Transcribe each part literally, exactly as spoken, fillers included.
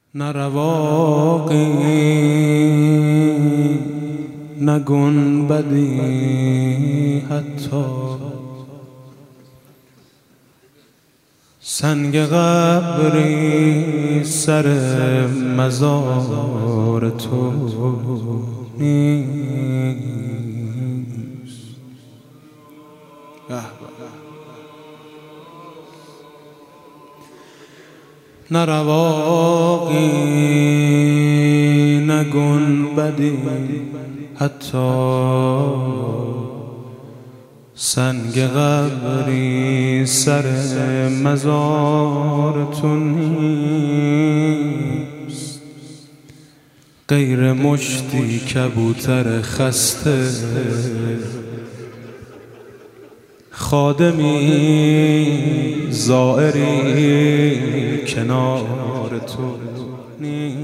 نه رواقی نه گنبدی حتی سنگ قبری سر مزار تو نیست. نه رواقی نه گنبدی حتی سنگ قبری سر مزار تو نیست. غیر مشتی کبوتر خسته خادمی زائری کنار تو نیست.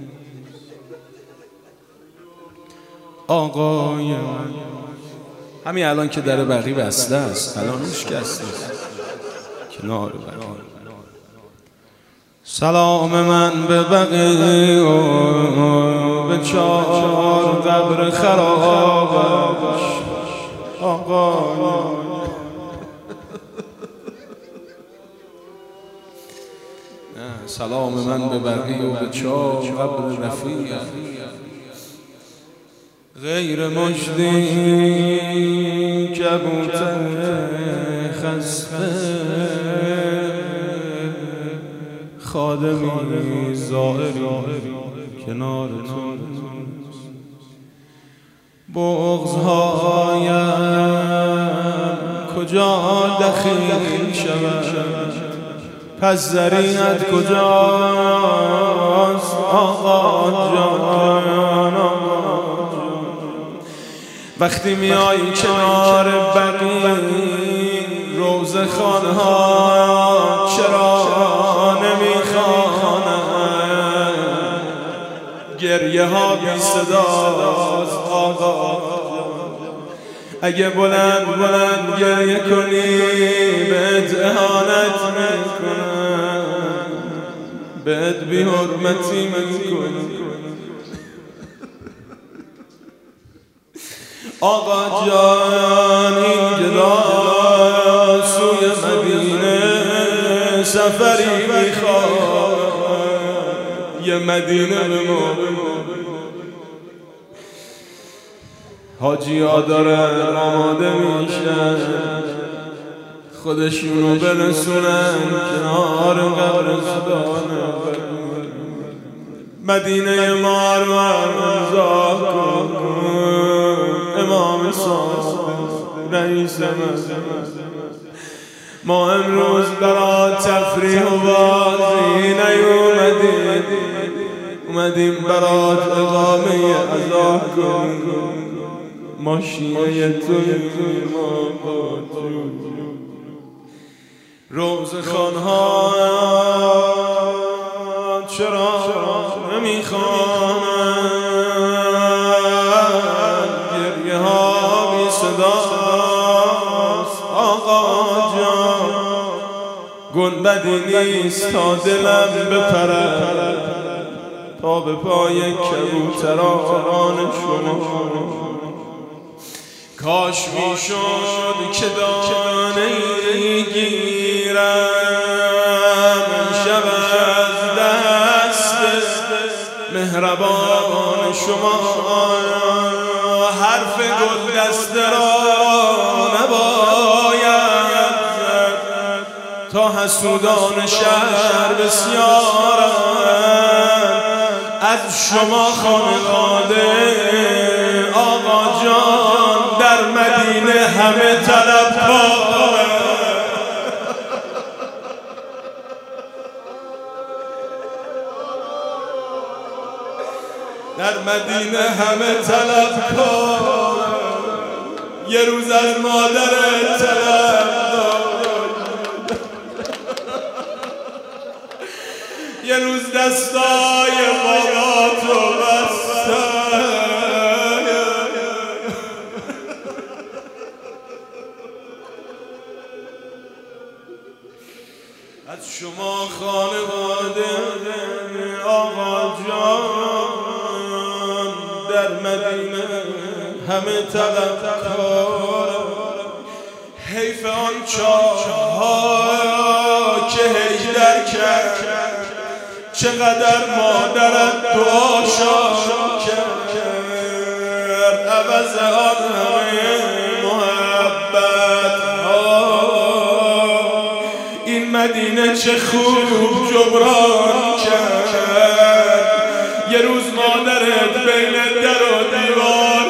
آقای من همین الان که در بقی بسته است، الان شکسته کنار بقی. سلام من به بقی و به چار قبر خرابش. آقای سلام من به بقی و به چار قبر رفیع. غیر مجدی کبوتر خسته خادمی زائری کنار تو. بغض‌هایم کجا دخیل شود، پس ذریعت کجاست آقا جان. وقتی میایی کنار بقی روزه خانها چرا نمیخوانند؟ گریه ها بی صداست آقا. اگه بلند بلند گریه کنی بهت اهانت میکنن، بهت بی حرمتی میکنن. آقا جان این گدا سوی مدینه سفری میخواد، یه مدینه به ما. حاجی ها دارن آماده میشن خودشونو برسونن کنار قبرستان مدینه ما رو امضا کن. امام صادق رئیس ما امروز برای تفریح و بازی نیومدیم، اومدیم برات اقامه عزا کن. ما شیعه توی ما روزه خانها چرا نمیخوانند؟ گریه ها بی صداست آقا جان. گنبدی نیست تا دلم بپرد تا به پای کبوتران شما. کاش میشد که دانه گیرم امشب از دست مهربان شما. حرف گل دسته را نباید زد تا حسودان شهر بسیارند. از شما خانواده آقا جان در مدینه همه طلبکارند. در مدینه همه طلبکارند. یه روز از مادر طلب دار، یه روز دستای بابا تو بستن. از شما خانواده آقا در مدینه همه طلبکار، حیف آن چاها که حیدر کرد، چقدر مادرت دعاشا کرد، عوض آن همه محبت ها این مدینه چه خوب جبران کرد. یه روز مادرت بین در و دیوار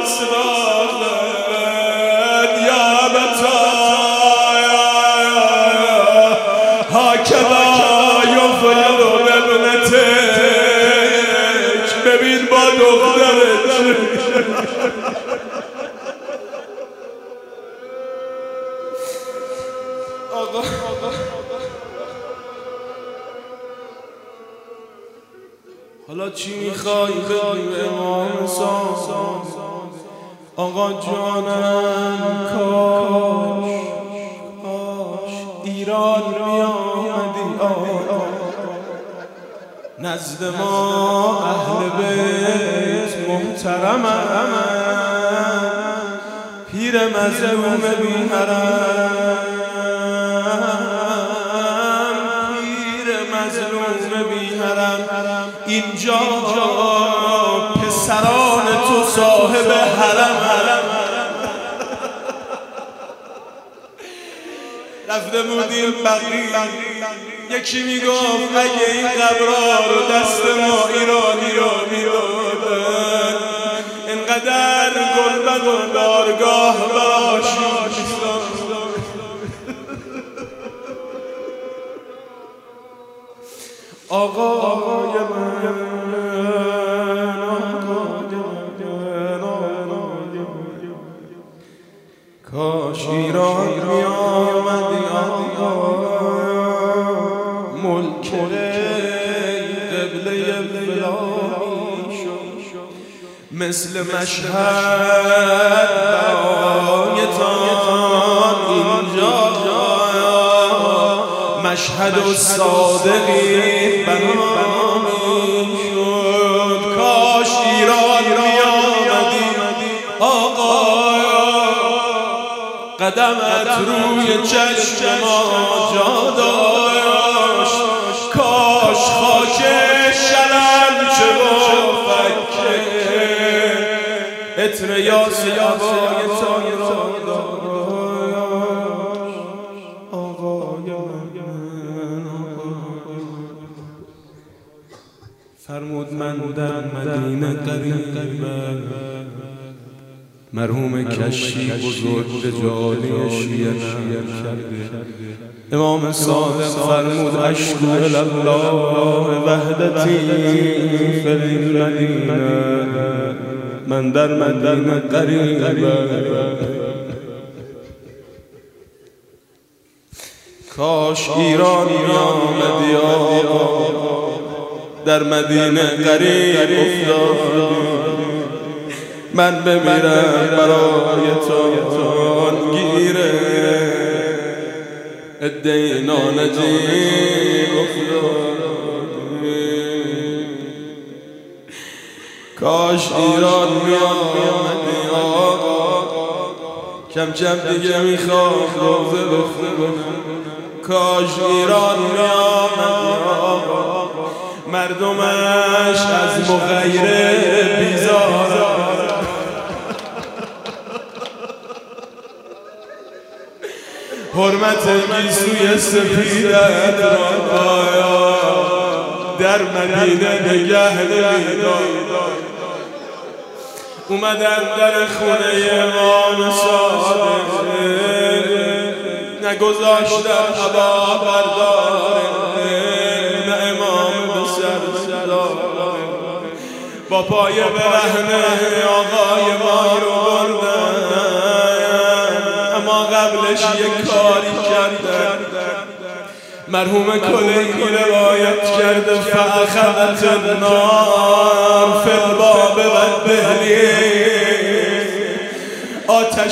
ساخت، یا ابتا هاکذا یفعل بابنتک، ببین با دخترت آقا حالا چی میخوای بگیم امام صادق؟ آقا جانم کاش کاش ایران میامدی آقا، نزد ما اهل بیت محترمم، پیر مظلوم بی حرم، پیر مظلوم بی حرم، اینجا پسران تو صاحب حرم حرم رفته بودیم بقیه، یکی میگفت اگه این قبرها رو دست ما ایرانی رو میدادن انقدر گلبد و بارگاه براشون آقای من کاش ایران میامدی آقا، ملک قبله فلانی شد، مثل مشهد برایتان اینجا، مشهد و صادقی بنامی شد. کاش ایران میامدی آقا، قدمت روی چشم ما جا داشت، کاش خاک شلنچه و فکه عطر یاس عبایتان را داشت. فرمود من در مدینه قریبم، مرحوم کشی بزرگ رجالی شیعه کرده. امام صادق فرمود اشکو الله وحدتی فی المدینه، من در مدینه قریبم، کاش ایران میامدی آقا، در مدینه قریب افتاد، من بمیرم برایتان گیره ادهی نانجیب افتاد. کاش ایران میامدی آقا، کم کم دیگه میخوام روزه بخونم. کاش ایران میامدی آقا، مردمش از مغیره بیزار، حرمت گیسوی سفیدت را در مدینه نگه نمی‌دار. اومدن در خونه امام صادق، نگذاشتن عبا برداره، نه امام به سر داره، با پای برهنه آقای ما رو بردن، اما قبلش یک کاری کردن. مرحوم کلینی روایت کرده فاخذت النار فی الباب و الدهلیز، آتش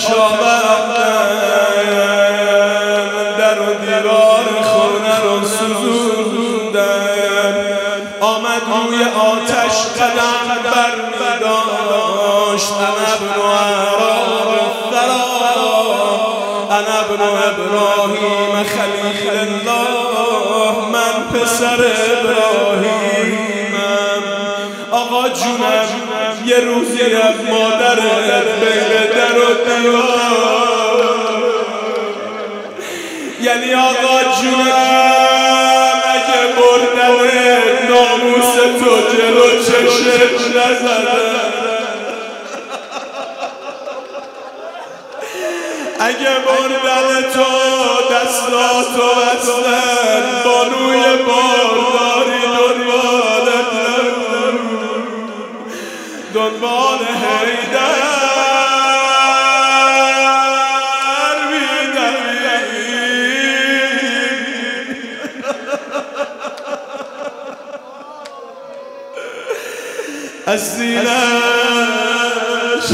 آوردن در و دیوار خونه رو سوزوندن. آمد روی آتش قدم بر می داشت. انا ابن اعراب الثری، انا ابن ابراهیم خلیل الله، من پسر ابراهیمم. آقا جونم یه روزی از مادرت بین در و دیوار، یعنی آقا جونم اگه بردن ناموس تو جلو چشم نزدن، اگه بردن تو دستاتو بستن، بانوی بارداری دنبالت نبود، دنبال حیدر از سینه‌اش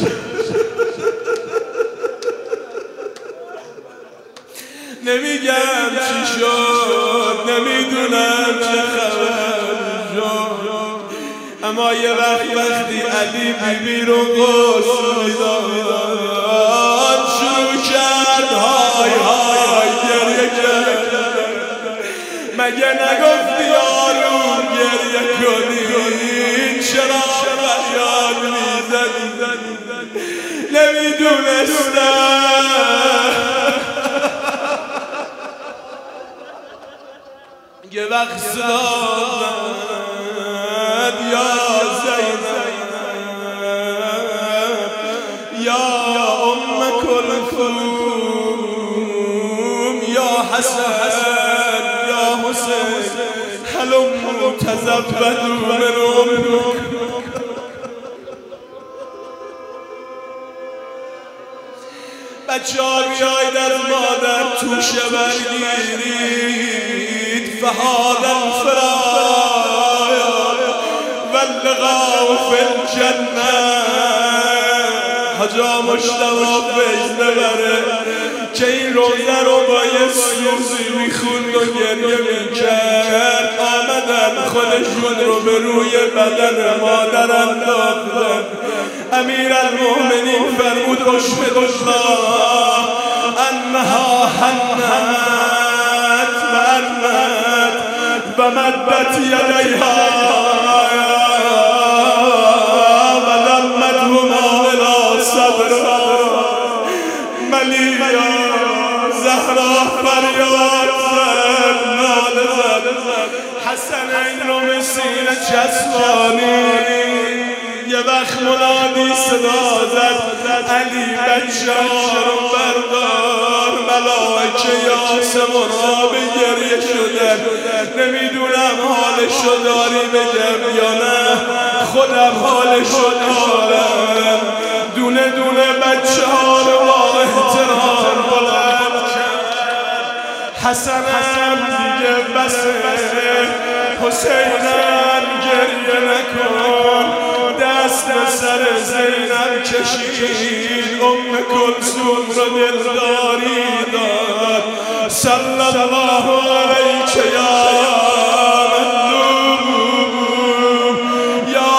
نمیگم چی شد، نمیدونم چه خبر شد، اما یه وقت وقتی علی بیبی رو غسل میداد شروع کرد های های گریه کرد. مگه نگفتی آروم گریه کنی؟ چرا فریاد میزنی؟ نمیدونستم یه وقت صداد یا زینب یا ام کلثوم یا حسن یا حسین هلموا تزودوا من امکم. بچه ها بیاید از مادر توشه برگیرید. فهذا الفراق واللقاء فی الجنه. حاجا مجتبی فیض ببره که این روزه رو با یه سوزی میخوند و گریه میکرد. آمدن خودشون رو به روی بدن مادر انداختن. امیر المؤمنین فرمود اشهد الله انها حنت و انت و مدت یدیها و ضمتهما الی صدرها. ملیا زهرا فریاد زد، ناله زد. حسنین رو مسین چسبانی یه وقت منادی صدا زد علی بچه ها رو بردار. ملائکه آسمان ها به گریه شدن. نمیدونم حالشو داری بگم یا نه، خودم حالشو دارم. دونه دونه بچه ها رو با احترام بلند کرد. حسنم دیگه بسه، حسینم گریه نکن. دست به سر زینب کشید، ام کلثوم رو دلداری داد. صلی الله علیک یا مظلوم یا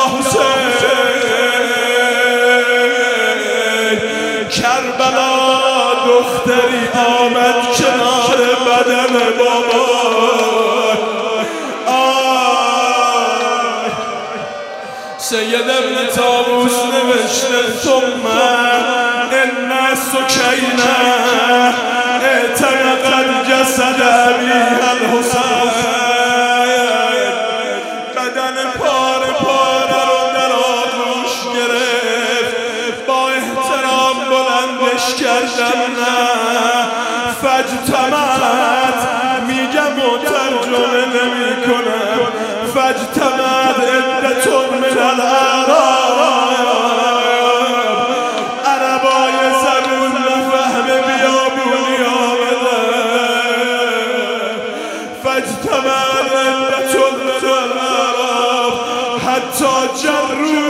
حسین. کربلا دختری آمد کنار بدن بابا. سید ابن طاووس نوشته ثم ان سکینه اعتنقت جسد ابیها الحسین. بدن پاره پاره رو در آغوش گرفت، با احترام بلندش کردم. نه فاجتمعت، میگم و ترجمه نمی کنم، فاجتمعت عدة من الأعراب. عربای زبون نفهم بیابونی آمدن. فاجتمعت عدة من الأعراب حتی جروا